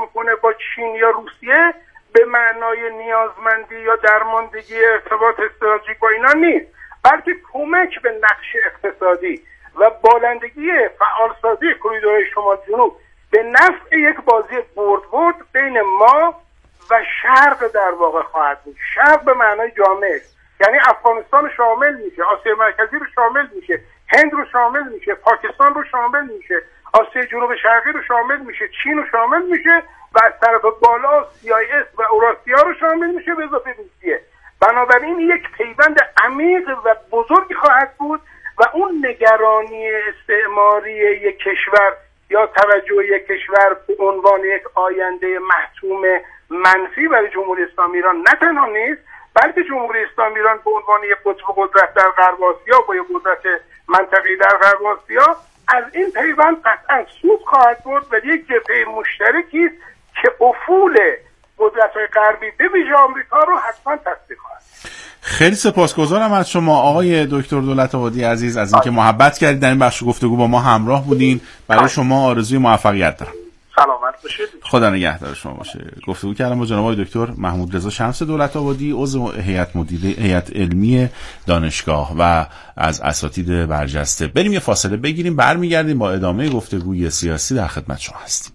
میکنه با چین یا روسیه به معنای نیازمندی یا درماندگی ارتباط استراتژیک با اینا نیست، بلکه کمک به نقش اقتصادی و بالندگی فعالسازی کریدورهای شمال جنوب به نفع یک بازی برد برد بین ما و شرق در واقع خواهد بود. شرق به معنای جامعه، یعنی افغانستان شامل میشه، آسیا مرکزی رو شامل میشه، هند رو شامل میشه، پاکستان رو شامل میشه، آسیا جنوب شرقی رو شامل میشه، چین رو شامل میشه و از طرف بالا CIS و اوراسیا رو شامل میشه به اضافه روسیه. بنابراین یک پیوند عمیق و بزرگی خواهد بود و اون نگرانی استعماری یک کشور یا توجه یک کشور به عنوان یک آینده محتوم منفی برای جمهوری اسلامی ایران نه تنها نیست، بلکه جمهوری اسلامی ایران به عنوان یک قطب قدرت در غرب آسیا با یک قدرت منطقه‌ای در غرب آسیا از این پیوند قطعا سود خواهد برد و یک جبهه مشترکی است که افول قدرت‌های غربی به ویژه آمریکا رو حتما تصدیق خواهد. خیلی سپاسگزارم از شما آقای دکتر دولت‌آبادی عزیز از اینکه محبت کردید در این بخش گفتگو با ما همراه بودین. برای شما آرزوی موفقیت دارم. سلامت باشید. خدا نگهدار شما باشه. گفتگو کردم با جناب آقای دکتر محمود رضا شمس دولت‌آبادی، عضو هیئت علمی دانشگاه و از اساتید برجسته. بریم یه فاصله بگیریم، برمیگردیم با ادامه گفتگوی سیاسی در خدمت شما هستیم.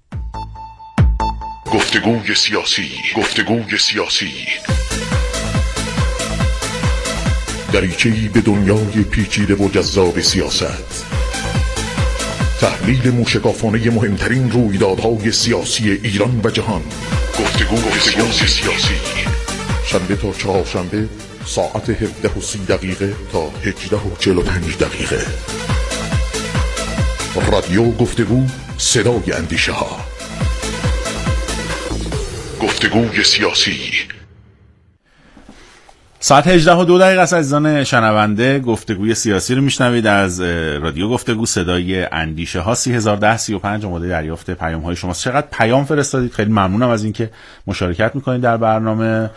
گفتگوی سیاسی دریچه‌ای به دنیای پیچیده و جذاب سیاست، تحلیل موشکافانه مهمترین رویدادهای سیاسی ایران و جهان. گفتگوی سیاسی شنبه تا چهارشنبه ساعت 17:30 تا 18:45. رادیو گفتگو، صدای اندیشه ها. گفتگوی سیاسی. ساعت 18:02 است عزیزان شنونده. گفتگوی سیاسی رو میشنوید از رادیو گفتگو، صدای اندیشه ها. 301035 آماده دریافت پیام های شماست. چقدر پیام فرستادید، خیلی ممنونم از اینکه مشارکت میکنید در برنامه.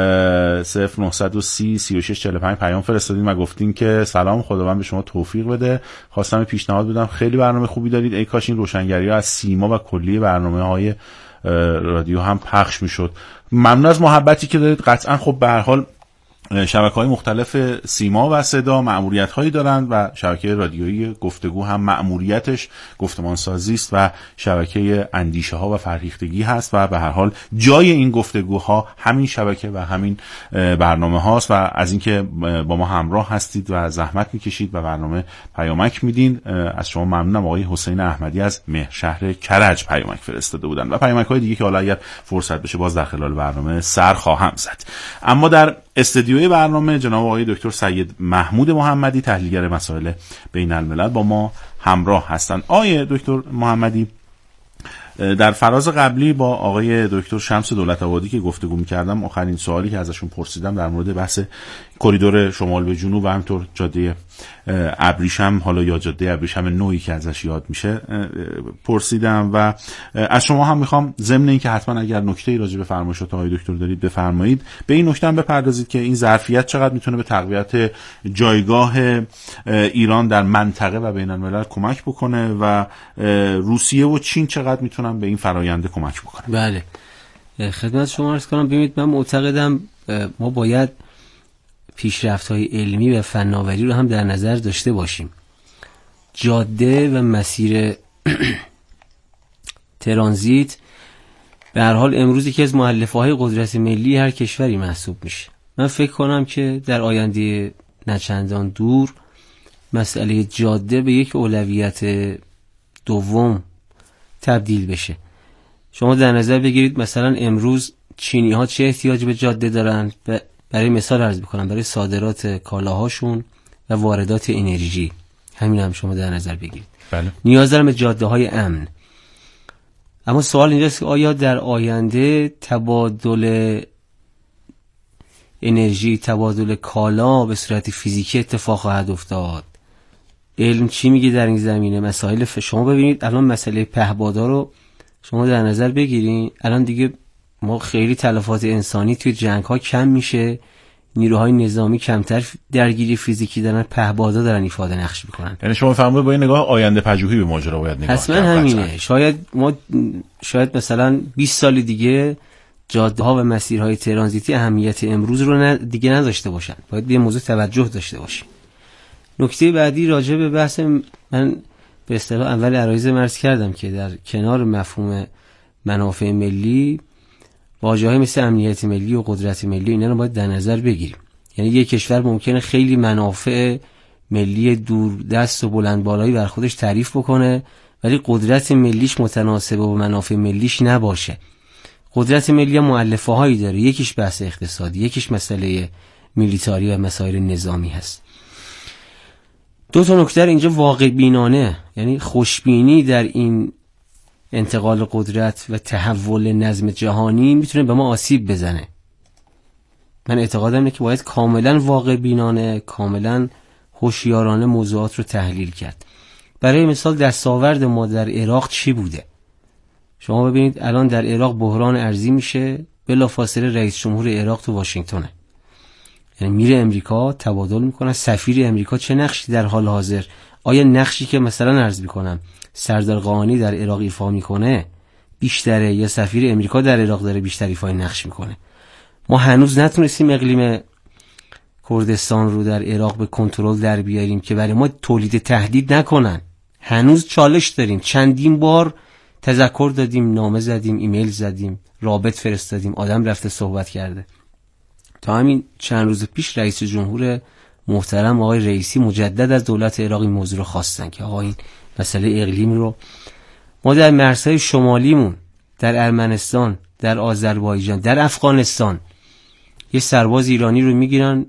0930 3645 پیام فرستادید و گفتین که سلام، خداوند به شما توفیق بده. خواستم پیشنهاد بدم، خیلی برنامه خوبی دارید، ای کاش این روشنگری ها از سیما و کلیه برنامه های رادیو هم پخش میشد. ممنون از محبتی که دارید. قطعا خب به هر حال شبکه‌های مختلف سیما و صدا مأموریت‌هایی دارند و شبکه رادیویی گفتگو هم مأموریتش گفتمان سازی است و شبکه اندیشه‌ها و فرهیختگی هست و به هر حال جای این گفتگوها همین شبکه و همین برنامه هاست و از اینکه با ما همراه هستید و زحمت می‌کشید و برنامه پیامک میدین. از شما ممنونم. آقای حسین احمدی از مهرشهر کرج پیامک فرستاده بودن و پیامک‌های دیگه که حالا اگر فرصت بشه باز در خلال برنامه سر خواهم زد. اما در استودیوی برنامه جناب آقای دکتر سید محمود محمدی، تحلیلگر مسائل بین الملل، با ما همراه هستند. آقای دکتر محمدی، در فراز قبلی با آقای دکتر شمس دولت‌آبادی که گفتگو می‌کردم، آخرین سوالی که ازشون پرسیدم در مورد بحث کریدور شمال به جنوب و همینطور جاده ابریشم، حالا یا جاده ابریشم نوعی که ازش یاد میشه، پرسیدم و از شما هم میخوام ضمن این که حتما اگر نکته‌ای راجع به فرمایشات آقای دکتر دارید بفرمایید، به این نکته هم بپردازید که این ظرفیت چقدر میتونه به تقویت جایگاه ایران در منطقه و بین الملل کمک بکنه و روسیه و چین چقدر میتونن به این فراینده کمک بکنن. بله، خدمت شما عرض کنم. ببینید، من معتقدم ما باید پیشرفت‌های علمی و فناوری رو هم در نظر داشته باشیم. جاده و مسیر ترانزیت به هر حال امروز یکی از مؤلفه‌های قدرت ملی هر کشوری محسوب میشه. من فکر کنم که در آینده نچندان دور مسئله جاده به یک اولویت دوم تبدیل بشه. شما در نظر بگیرید مثلا امروز چینی‌ها چه احتیاجی به جاده دارن، برای مثال عرض بکنم، برای صادرات کالاهاشون و واردات انرژی. همین هم شما در نظر بگیرید. بله. نیاز دارن به جاده‌های امن. اما سوال اینجاست که آیا در آینده تبادل انرژی، تبادل کالا به صورت فیزیکی اتفاق خواهد افتاد؟ علم چی میگه در این زمینه؟ مسائل شما ببینید الان مسئله پهپادها رو شما در نظر بگیرید. الان دیگه ما خیلی تلفات انسانی توی جنگ ها کم میشه نیروهای نظامی کمتر درگیری فیزیکی دارن، پهپادا دارن ایفاده نقش میکنن. یعنی شما فرمودید با این نگاه آینده پژوهی به ماجرا باید نگاه کرد. حتما همینه. شاید مثلا 20 سال دیگه جاده ها و مسیرهای ترانزیتی اهمیت امروز رو دیگه نداشته باشن. باید به موضوع توجه داشته باشیم. نکته بعدی راجع به بحث، من به اصطلاح اول عرایض عرض کردم که در کنار مفهوم منافع ملی، واژه‌های مثل امنیت ملی و قدرت ملی اینا رو باید در نظر بگیریم. یعنی یک کشور ممکنه خیلی منافع ملی دور دست و بلند بالایی بر خودش تعریف بکنه، ولی قدرت ملیش متناسب با منافع ملیش نباشه. قدرت ملی مؤلفه هایی داره، یکیش بحث اقتصادی، یکیش مسئله میلیتاری و مسائل نظامی هست. دو تا نکته اینجا واقع بینانه، یعنی خوشبینی در این انتقال قدرت و تحول نظم جهانی میتونه به ما آسیب بزنه. من اعتقادم اینه که باید کاملا واقع بینانه، کاملا هوشیارانه موضوعات رو تحلیل کرد. برای مثال دستاورد ما در عراق چی بوده؟ شما ببینید الان در عراق بحران ارزی میشه، بلافاصله رئیس جمهور عراق تو واشنگتنه، یعنی میره امریکا تبادل میکنه. سفیر امریکا چه نقشی در حال حاضر، آیا نقشی که مثلا عرض میکنم سردار قاانی در عراق ایفا میکنه بیشتره یا سفیر امریکا در عراق داره بیشتر ایفای نقش میکنه؟ ما هنوز نتونستیم اقلیم کردستان رو در عراق به کنترل در بیاریم که برای ما تولید تهدید نکنن. هنوز چالش داریم. چندین بار تذکر دادیم، نامه زدیم، ایمیل زدیم، رابط فرستادیم، آدم رفته صحبت کرده. تا همین چند روز پیش رئیس جمهور محترم آقای رئیسی مجدد از دولت عراق این موضوع رو خواستن که آقا این مسئله اقلیم رو ما در مرزهای شمالیمون، در ارمنستان، در آذربایجان، در افغانستان یه سرباز ایرانی رو میگیرن،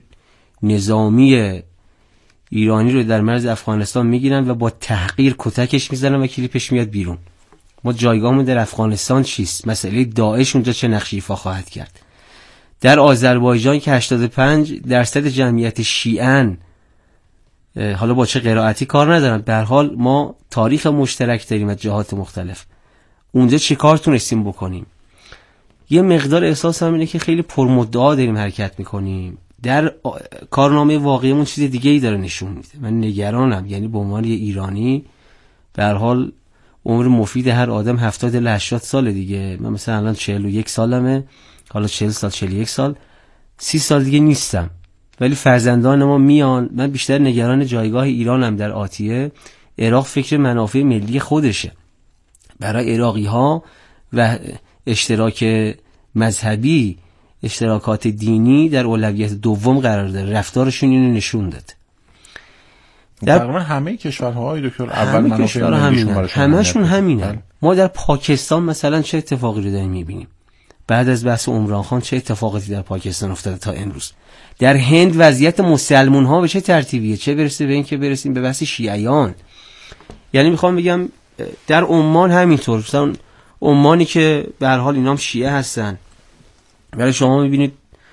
نظامی ایرانی رو در مرز افغانستان میگیرن و با تحقیر کتکش میزنن و کلیپش میاد بیرون. ما جایگاهمون در افغانستان چیست؟ مسئله داعش اونجا چه نقشی ایفا خواهد کرد؟ در آذربایجان که 85% جمعیت شیعن، حالا با چه قرائتی کار ندارم، به هر حال ما تاریخ مشترک داریم از جهات مختلف. اونجا چه کار تونستیم بکنیم؟ یه مقدار احساسم اینه که خیلی پرمدعا داریم حرکت میکنیم، در کارنامه واقعیمون چیز دیگه ای داره نشون میده. من نگرانم، یعنی به عنوان یه ایرانی به هر حال عمر مفید هر آدم 70 الی 80 سال دیگه. من مثلا الان 41 سالمه، حالا 40 سال 41 سال 30 سال دیگه نیستم، ولی فرزندان ما میان. من بیشتر نگران جایگاه ایرانم در آتیه. عراق فکر منافع ملی خودشه. برای عراقی ها و اشتراک مذهبی، اشتراکات دینی در اولویت دوم قرار داره. رفتارشون اینو نشون داد. تقریبا همه کشورهای دکتر اول منافع ملیشون همشون همینن. ما در پاکستان مثلا چه اتفاقی رو داریم میبینیم؟ بعد از بحث عمران خان چه اتفاقاتی در پاکستان افتاده تا امروز؟ در هند وضعیت مسلمون ها به چه ترتیبیه؟ چه برسه به این که برسیم به بحث شیعیان. یعنی میخوام بگم در عمان همینطور، مثلا عمانی که به هر حال اینام شیعه هستن، ولی شما میبینید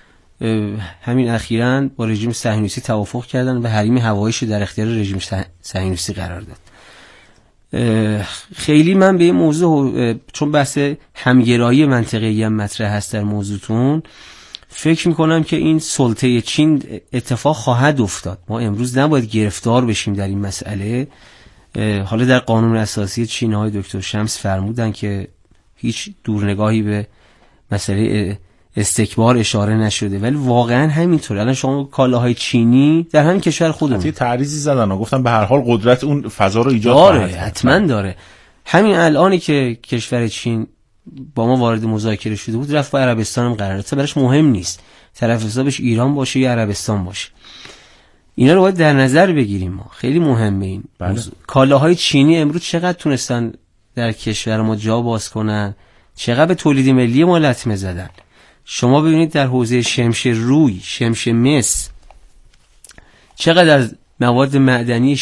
همین اخیراً با رژیم صهیونیستی توافق کردن و حریم هواییش در اختیار رژیم صهیونیستی قرار داد. خیلی من به این موضوع، چون بحث همگرایی منطقه‌ای هم مطرح هست در موضوعتون، فکر میکنم که این سلطه چین اتفاق خواهد افتاد. ما امروز نباید گرفتار بشیم در این مسئله. حالا در قانون اساسی چین های دکتر شمس فرمودن که هیچ دورنگاهی به مسئله استکبار اشاره نشده، ولی واقعا همینطوره. الان شما کالاهای چینی در همین کشور خودمون یه تعریضی زدن و گفتن به هر حال قدرت اون فضا رو ایجاد داره، حتما داره. همین الانی که کشور چین با ما وارد مذاکره شده بود، رفت با عربستان هم قراره، تا براش مهم نیست طرف حسابش ایران باشه یا عربستان باشه. اینا رو باید در نظر بگیریم. ما خیلی مهمه این. کالاهای چینی امروز چقدر تونستن در کشور ما جا باز کنن، چقدر به تولید ملی ما لطمه زدن. شما ببینید در حوزه شمش روی، شمش مس، چقدر از مواد معدنی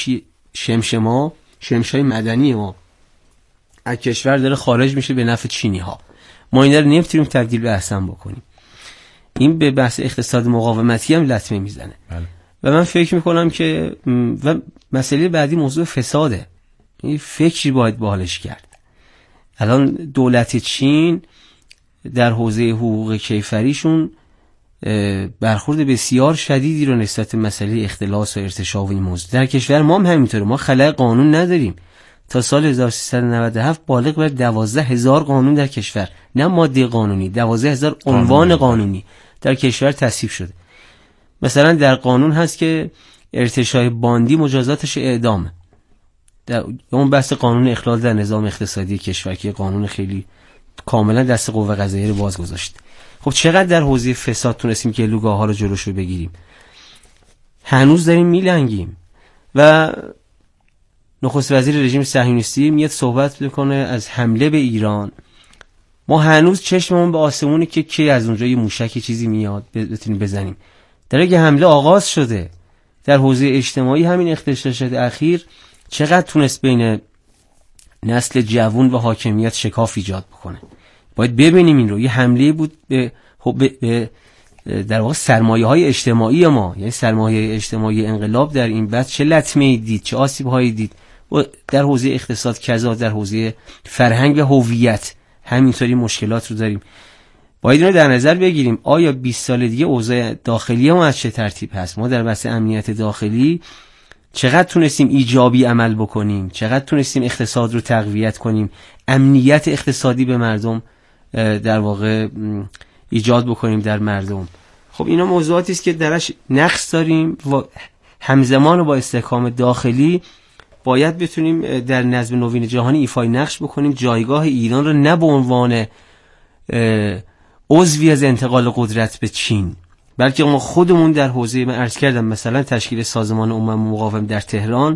شمشای معدنی ما از کشور داره خارج میشه به نفع چینی ها. ما این رو نمیتونیم تبدیل به احسن بکنیم. این به بحث اقتصاد مقاومتی هم لطمه میزنه. و من فکر میکنم که و مسئله بعدی موضوع فساده. این فکری باید باحالش کرد. الان دولت چین در حوزه حقوق کیفریشون برخورد بسیار شدیدی رو نسبت به مسئله اختلاس و ارتشاء و این موضوع. در کشور ما هم همینطوره، ما خلأ قانون نداریم. تا سال 1397 بالغ بر 12,000 قانون در کشور، نه ماده قانونی، 12,000 عنوان قانونی در کشور تصویب شده. مثلا در قانون هست که ارتشاء باندی مجازاتش اعدامه. در اون بحث قانون اخلال در نظام اقتصادی کشور که قانون خیلی کاملا دست قوه قضاییه رو باز گذاشت. خب چقدر در حوزه فساد تونستیم که گلوگاه ها رو جلوش رو بگیریم؟ هنوز داریم میلنگیم. و نخست وزیر رژیم صهیونیستی میاد صحبت میکنه از حمله به ایران. ما هنوز چشممون به آسمونه که کی از اونجا یه موشکی چیزی میاد بتونیم بزنیم. در اگه حمله آغاز شده در حوزه اجتماعی، همین اغتشاشات اخیر چقدر تونست بین نسل جوان و حاکمیت شکاف ایجاد بکنه. باید ببینیم این رو. یه حمله بود به در واقع سرمایه‌های اجتماعی ما، یعنی سرمایه اجتماعی انقلاب در این بعد چه لطمه‌ای دید، چه آسیب‌هایی دید. و در حوزه اقتصاد کذا، در حوزه فرهنگ و هویت همینطوری مشکلات رو داریم. باید اینو در نظر بگیریم. آیا 20 سال دیگه اوضاع داخلی ما از چه ترتیب هست؟ ما در بحث امنیت داخلی چقدر تونستیم ایجابی عمل بکنیم؟ چقدر تونستیم اقتصاد رو تقویت کنیم؟ امنیت اقتصادی به مردم در واقع ایجاد بکنیم در مردم. خب اینا موضوعاتی است که درش نقص داریم و همزمان با استحکام داخلی باید بتونیم در نظم نوین جهانی ایفای نقش بکنیم. جایگاه ایران رو نه به عنوان عضوی از انتقال قدرت به چین، بلکه ما خودمون در حوزه، من عرض کردم مثلا تشکیل سازمان امم مقاوم در تهران،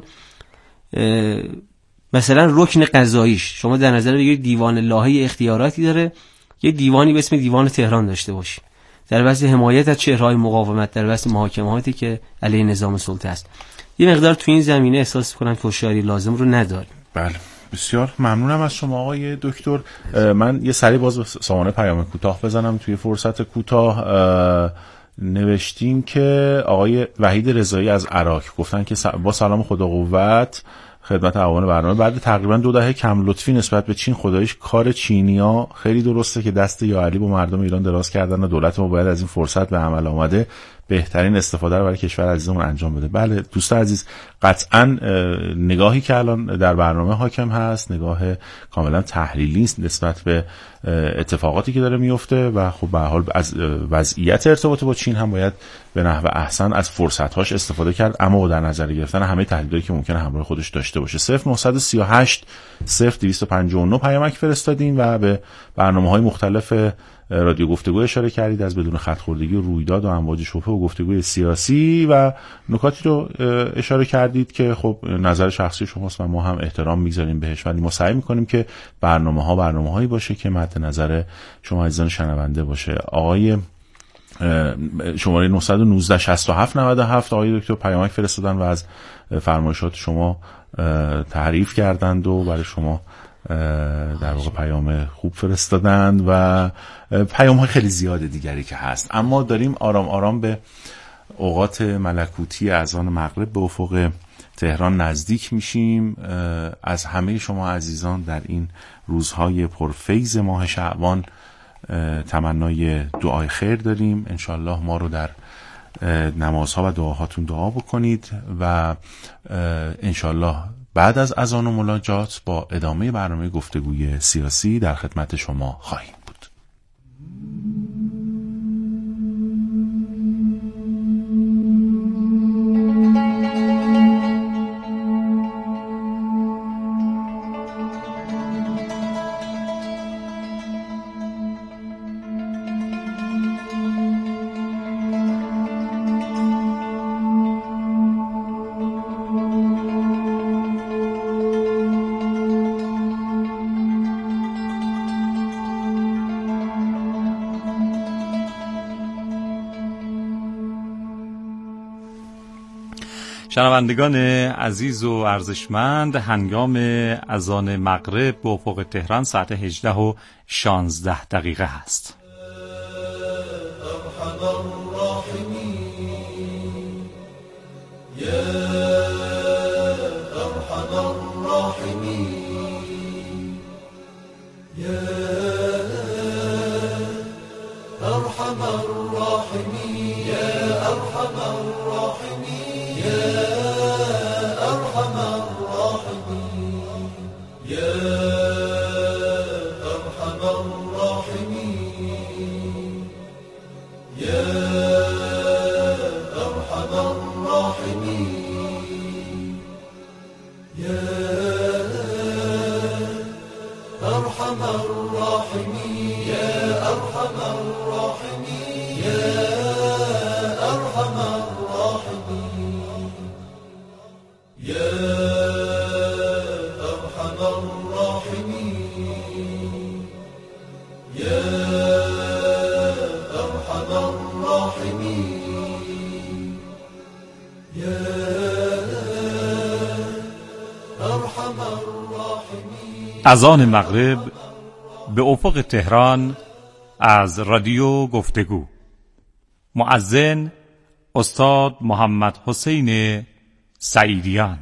مثلا رکن قضاییش شما در نظر بگیرید دیوان لاهه اختیاراتی داره، یه دیوانی به اسم دیوان تهران داشته باشی در بحث حمایت از چهره‌های مقاومت، در بحث محاکماتی که علیه نظام سلطه است. یه مقدار تو این زمینه احساس کنم که هوشیاری لازم رو نداریم. بله، بسیار ممنونم از شما آقای دکتر. من یه سری باز سامانه پیام کوتاه بزنم. توی فرصت کوتاه نوشتیم که آقای وحید رضایی از عراق گفتن که با سلام خدا قوت خدمت اعوان برنامه، بعد تقریبا 2 دهه کم لطفی نسبت به چین، خداییش کار چینیا خیلی درسته که دست یا علی با مردم ایران دراز کردن و دولت ما باید از این فرصت به عمل آمده بهترین استفاده رو برای کشور عزیزمون انجام بده. بله دوست عزیز، قطعا نگاهی که الان در برنامه حاکم هست نگاه کاملا تحلیلی است نسبت به اتفاقاتی که داره میفته و خب به هر حال از وضعیت ارتباط با چین هم باید به نحو احسن از فرصت‌هاش استفاده کرد، اما با در نظر گرفتن همه تهدیداتی که ممکنه همراه خودش داشته باشه. 0938 0259 پیامک فرستادین و به برنامه‌های مختلف رادیو گفتگو اشاره کردید، از بدون خط خوردگی و رویداد و امواج شبهه و گفتگوی سیاسی و نکاتی رو اشاره کردید که خب نظر شخصی شماست و ما هم احترام میذاریم بهش، ولی ما سعی میکنیم که برنامه‌هایی باشه که مد نظر شما عزیزان شنونده باشه. آقای شماره 919 67 97 آقای دکتر پیامک فرستادن و از فرمایشات شما تعریف کردند و برای شما در واقع پیام خوب فرستادند و پیام های خیلی زیاد دیگری که هست. اما داریم آرام آرام به اوقات ملکوتی اذان مغرب به افق تهران نزدیک میشیم. از همه شما عزیزان در این روزهای پرفیض ماه شعبان تمنای دعای خیر داریم. انشالله ما رو در نمازها و دعاهاتون دعا بکنید و انشالله بعد از اذان و مناجات با ادامه برنامه گفتگوی سیاسی در خدمت شما خواهیم بود. شنوندگان عزیز و ارزشمند، هنگام اذان مغرب به افق تهران ساعت 18:16 هست. ارحم الراحمين أرحم الراحمين يا أرحم الراحمين يا أرحم الراحمين يا أرحم الراحمين يا أرحم الراحمين يا أرحم الراحمين يا أرحم الراحمين يا أرحم الراحمين. اذان مغرب به افق تهران از رادیو گفتگو. مؤذن استاد محمد حسین سعیدیان.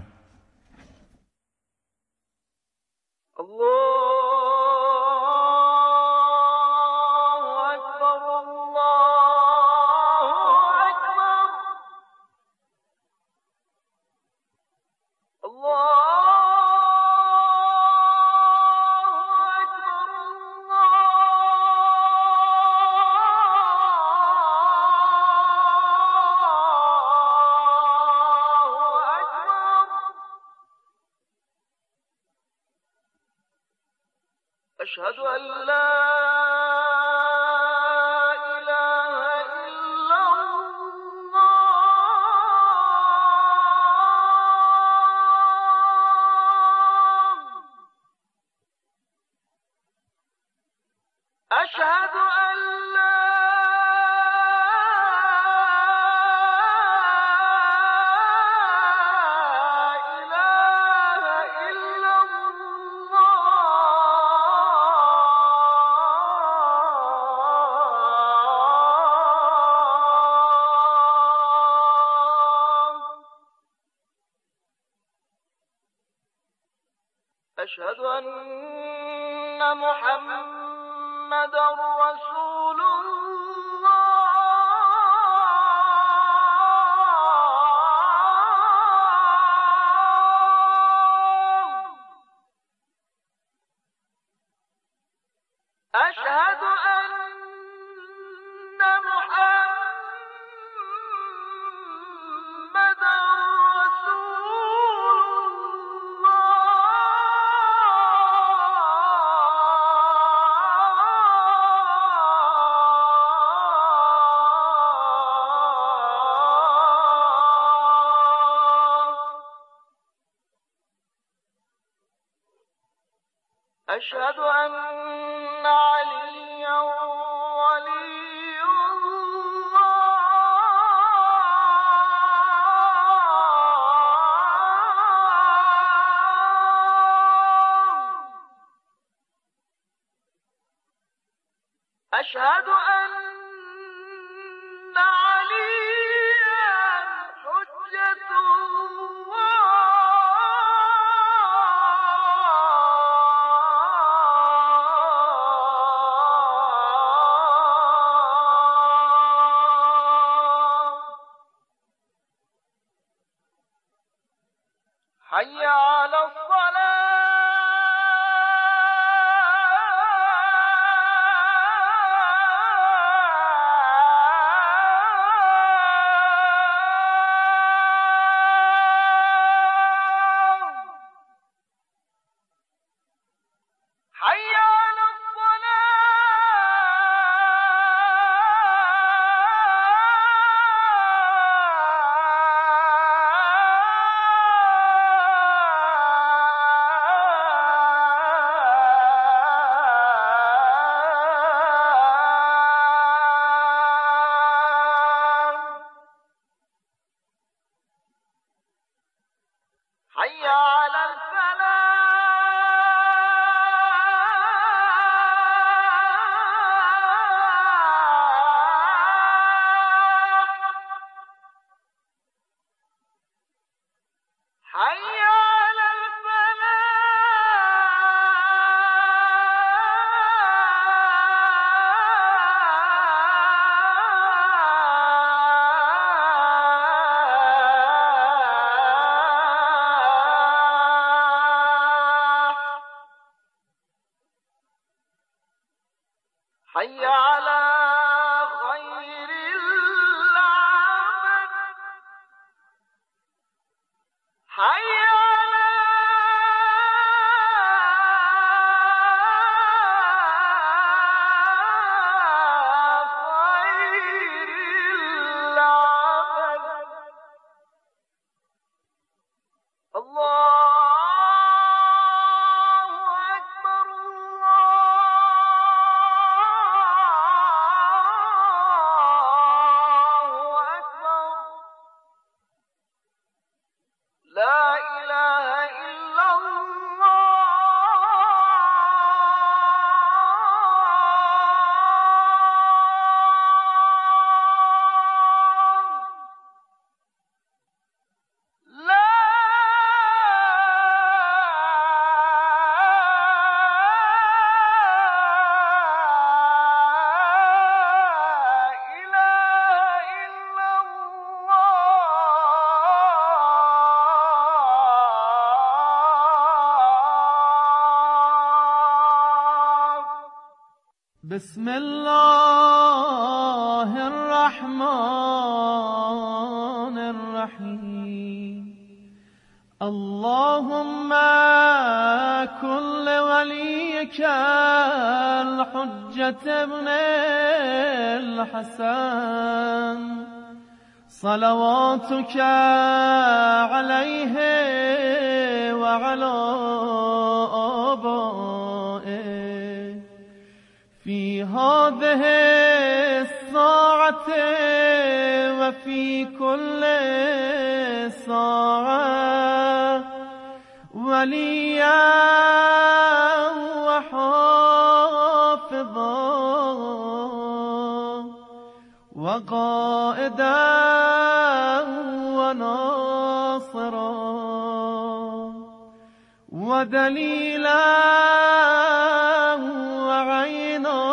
أشهد أن لا إله إلا الله أشهد أن لا أشهد أن محمدًا رسول الله أشهد أن محمدًا أشهد أن عليا ولي الله أشهد أن عليا حجة حي على الصلاة حي على خير العمل حي على خير العمل الله بسم الله الرحمن الرحيم اللهم كن لوليك الحجة ابن الحسن صلواتك عليه وعلى آبائه في هذه الساعة وفي كل ساعة وليا وحافظا وقائدا وناصرا ودليلا وعينا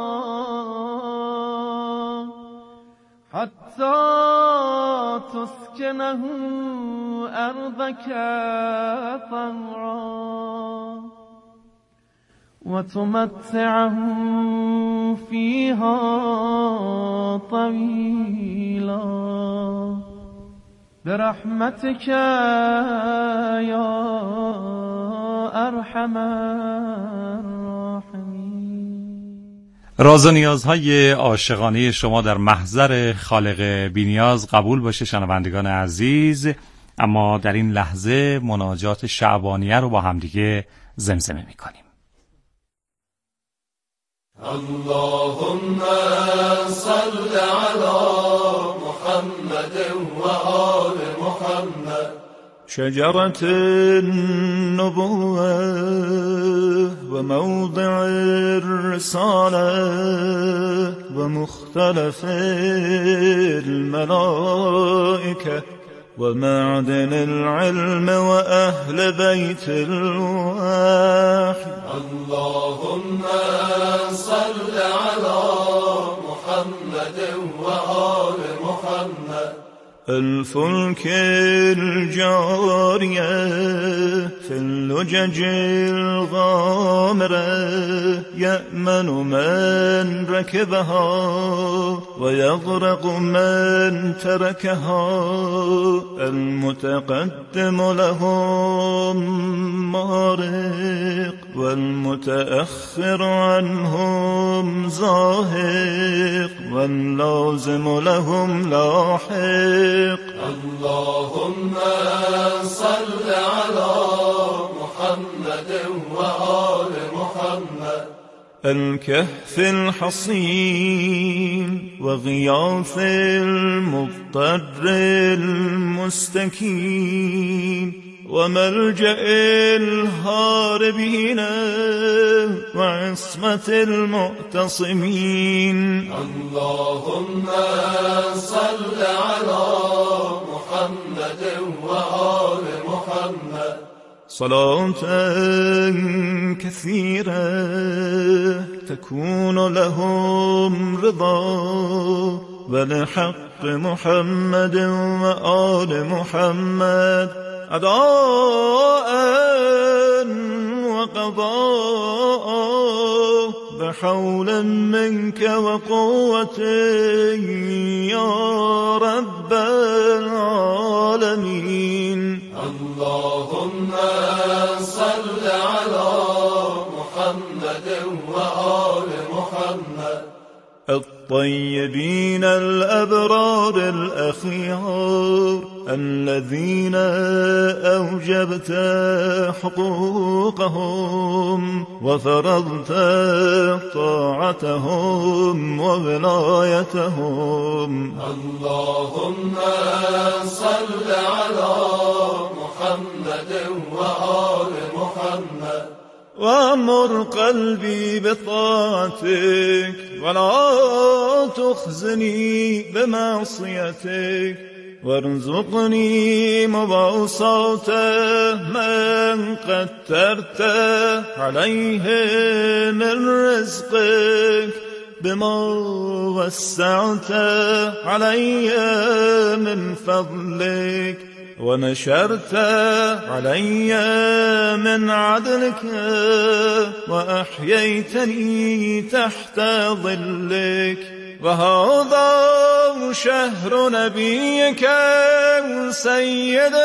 حتى تسكنه أرضك طوعا وتمتعه فيها طويلا برحمتك يا أرحم الراحمين. راز و نیازهای عاشقانه شما در محضر خالق بی‌نیاز قبول باشه شنوندگان عزیز. اما در این لحظه مناجات شعبانیه رو با همدیگه زمزمه میکنیم. اللهم صل على محمد و آل محمد. شجرة النبوة وموضع الرسالة ومختلف الملائكة ومعدن العلم وأهل بيت الوحي. اللهم صل على محمد وآل محمد. الفلك الجارية في اللجج الغامرة يأمن من ركبها ويغرق من تركها. المتقدم لهم مارق والمتأخر عنهم زاهق واللازم لهم لاحق. اللهم صل على محمد وآل محمد. الكهف الحصين وغياث المضطر المستكين وملجأ الهاربين وعصمة المعتصمين. اللهم صل على محمد وآل محمد. صلاة كثيرة تكون لهم رضا ولحق محمد وآل محمد أداء وقضاء بحول منك وقوة يا رب العالمين. اللهم صل على محمد وآل محمد الطيبين الأبرار الأخيار الذين أوجبت حقوقهم وفرضت طاعتهم وولايتهم. اللهم صل على محمد وآل محمد وأمر قلبي بطاعتك ولا تخزني بمعصيتك وارزقني مواصاة من قدرت عليه من رزقك بما وسعت علي من فضلك ونشرت علي من عدلك وأحييتني تحت ظلك. وهذا شهر نبيك سيد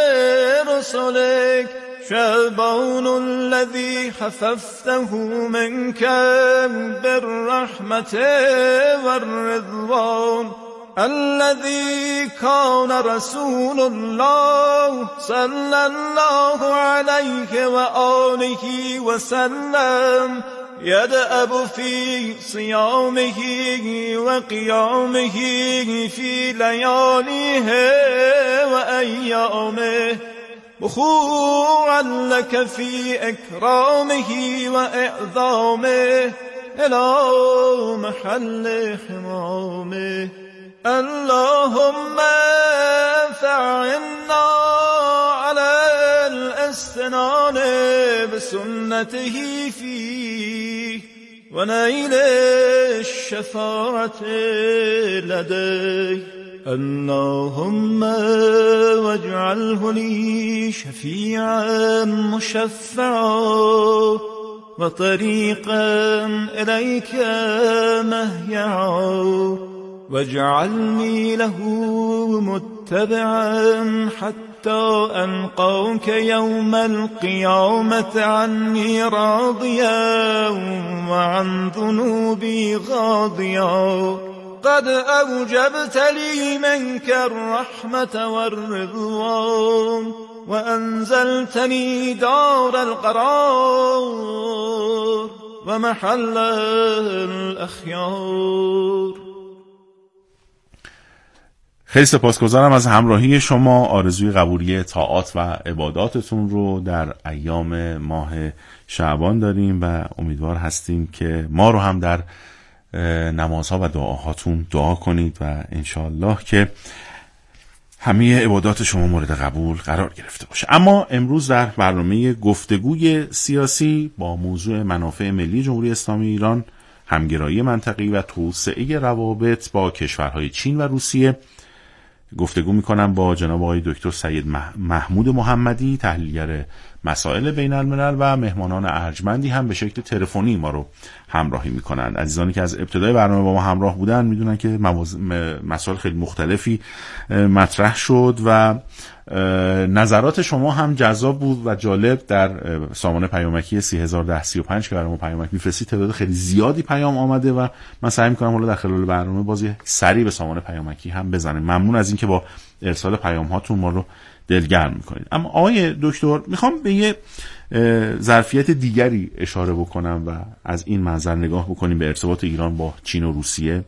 رسلك شعبان الذي حففته منك بالرحمة والرضوان الذي كان رسول الله صلى الله عليه وآله وسلم يدأب في صيامه وقيامه في لياليه وأيامه بخوعا لك في إكرامه وإعظامه إلى محل حمامه. اللهم فعنا على الاستنان بسنته فيه ونيل الشفاعة لديه. اللهم واجعله لي شفيعا مشفعا وطريقا إليك مهيعا واجعلني له متبعا حتى ألقاك يوم القيامة عني راضيا وعن ذنوبي غاضيا. قد أوجبت لي منك الرحمة والرضوان وأنزلتني دار القرار ومحل الأخيار. خیلی سپاسگزارم از همراهی شما. آرزوی قبولی طاعات و عباداتتون رو در ایام ماه شعبان داریم و امیدوار هستیم که ما رو هم در نمازها و دعاهاتون دعا کنید و انشاءالله که همه عبادات شما مورد قبول قرار گرفته باشه. اما امروز در برنامه گفتگوی سیاسی با موضوع منافع ملی جمهوری اسلامی ایران، همگرایی منطقی و توسعه روابط با کشورهای چین و روسیه گفتگو میکنم با جناب آقای دکتر سید محمود محمدی، تحلیلگر مسائل بین الملل و مهمانان ارجمندی هم به شکل تلفنی ما رو همراهی میکنند. عزیزانی که از ابتدای برنامه با ما همراه بودن میدونن که مسائل خیلی مختلفی مطرح شد و نظرات شما هم جذاب بود و جالب. در سامانه پیامکی 301035 که برای ما پیامک میفرستید تعداد خیلی زیادی پیام آمده و من سعی میکنم حالا در خلال برنامه بازی سریع به سامانه پیامکی هم بزنیم. ممنون از اینکه با ارسال پیام هاتون ما رو دلگرم میکنید. اما آقای دکتر میخوام به یه ظرفیت دیگری اشاره بکنم و از این منظر نگاه بکنیم به ارتباط ایران با چین و روسیه.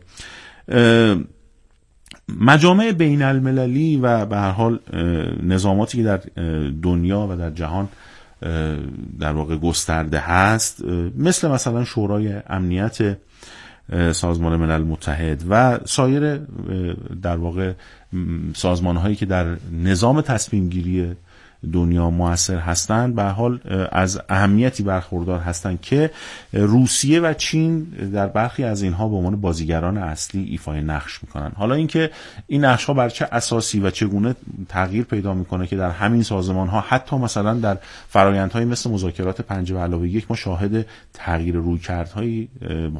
مجامع بین المللی و به هر حال نظاماتی که در دنیا و در جهان در واقع گسترده هست، مثل مثلا شورای امنیت سازمان ملل متحد و سایر در واقع سازمان هایی که در نظام تصمیم گیری دنیا موثر هستند به حال از اهمیتی برخوردار هستند که روسیه و چین در برخی از اینها به عنوان بازیگران اصلی ایفای نقش میکنن. حالا اینکه این نقش ها بر چه اساسی و چگونه تغییر پیدا میکنه که در همین سازمان ها حتی مثلا در فرآیندهای مثل مذاکرات 5+1 ما شاهد تغییر رویکردهایی